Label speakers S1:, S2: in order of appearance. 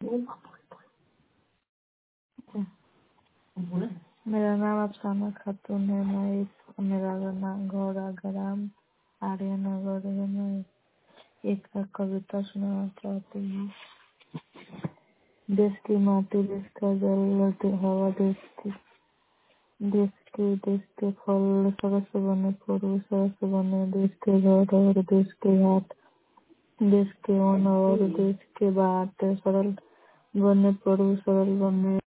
S1: मेरा नाम अफसाना खातून है। मेरा घर ग्राम आर्यनगर है। मैं एक कविता सुनाना चाहती हूँ। देश की माटी, देश का जल, हवा, देश के फल, सरस बने फूल, सरस बने देश के घर और देश के घाट, देश के वन और देश के बाट, सरल बने प्रभु, सरल बने